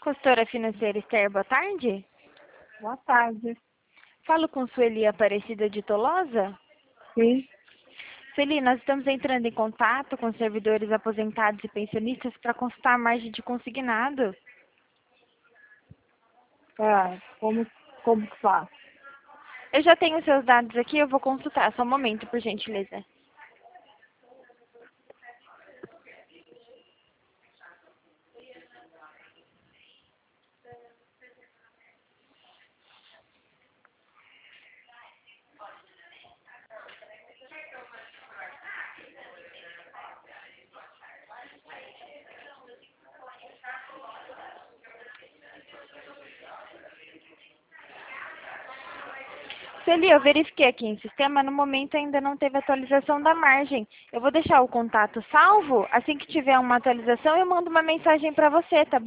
Consultora financeira Esther, boa tarde. Boa tarde. Falo com Sueli Aparecida de Tolosa. Sim. Sueli, nós estamos entrando em contato com servidores aposentados e pensionistas para consultar a margem de consignado. Como que faz? Eu já tenho seus dados aqui, eu vou consultar. Só um momento, por gentileza. Sueli, eu verifiquei aqui em sistema, no momento ainda não teve atualização da margem. Eu vou deixar o contato salvo, assim que tiver uma atualização eu mando uma mensagem para você, tá bom?